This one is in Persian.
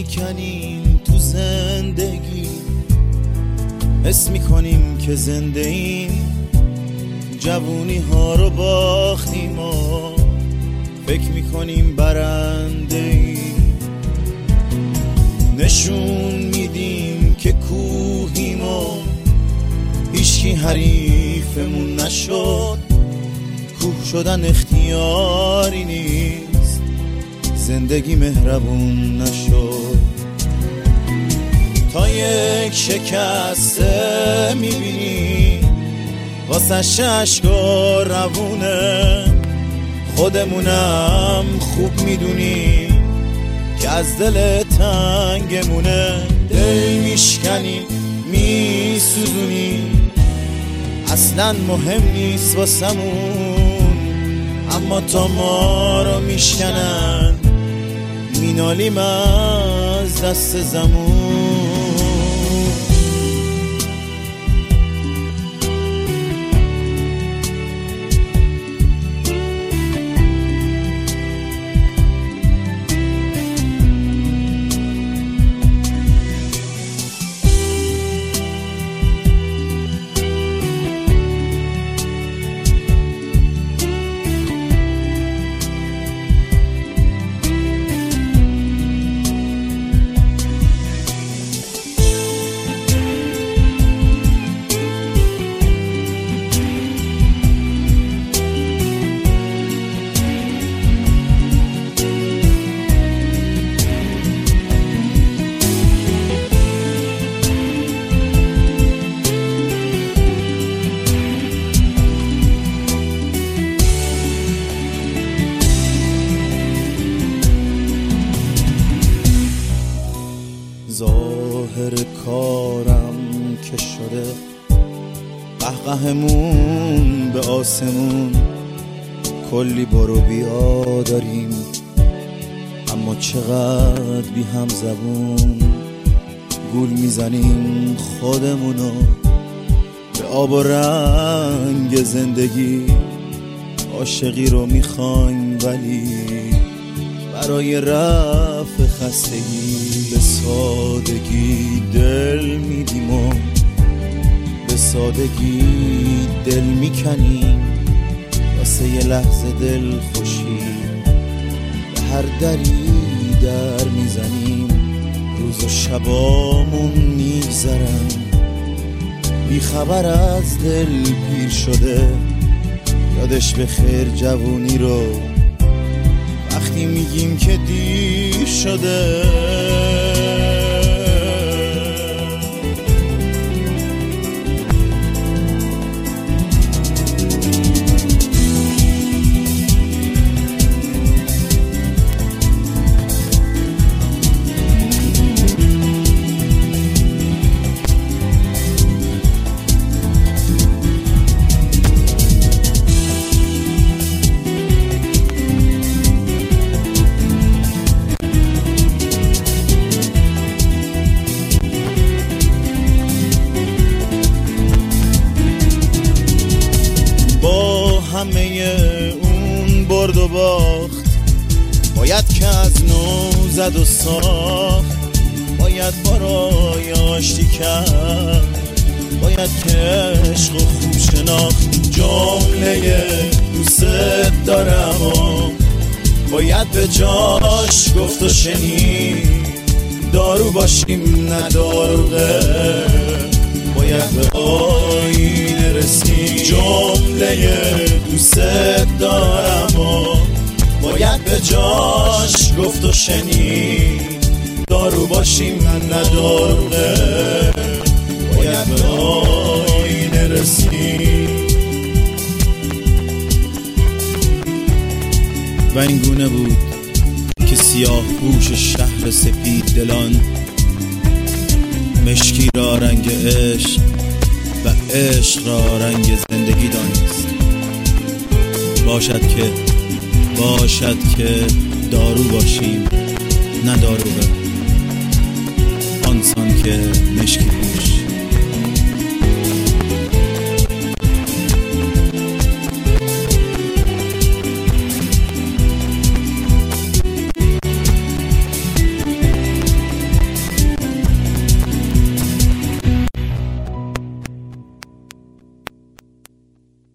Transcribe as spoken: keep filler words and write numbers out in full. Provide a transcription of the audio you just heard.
میکنیم تو زندگی، حس میکنیم که زنده ایم، جوونی ها رو باختیم و فکر میکنیم برنده ایم. نشون میدیم که کوهیم و هیچکی حریفمون نشد. کوه شدن اختیاری نیست، زندگی مهربون نشد. تا یک شکسته میبینی واسه ششگاه روونه، خودمونم خوب میدونی که از دل تنگمونه. دل میشکنی میسوزونی، اصلا مهم نیست واسمون، اما تا ما رو میشکنن مینالیم از دست زمون. ظاهر کارم که شده قهقهمون به آسمون، کلی برو بیا داریم اما چقدر بی هم زبون. گول میزنیم خودمونو به آب و رنگ زندگی، عاشقی رو میخوایم ولی برای رفع خستگی به سادگی دل میدیم و به سادگی دل میکنیم، واسه یه لحظه دل خوشی به هر دری در میزنیم. روز و شبامون میگذرن بی خبر از دل پیر شده، یادش به خیر جوونی رو وقتی میگیم که دیر شده. همه اون برد و باخت باید که از نو زد و ساخت، باید برای آشتی کرد، باید که عشق و خوب شناخت. جمله دوست دارم و باید به جاش گفت و شنید، دارو باشیم نه داروغه، باید به آینه رسید. جمله دوست دارم و باید به جاش گفت و شنید، دارو باشیم نه داروغه، باید به آینه رسید. و این گونه بود که سیاه پوش شهر سپید دلان مشکی را رنگ عشق و عشق را رنگ زندگی دانست. باشد که باشد که دارو باشیم نه داروغه.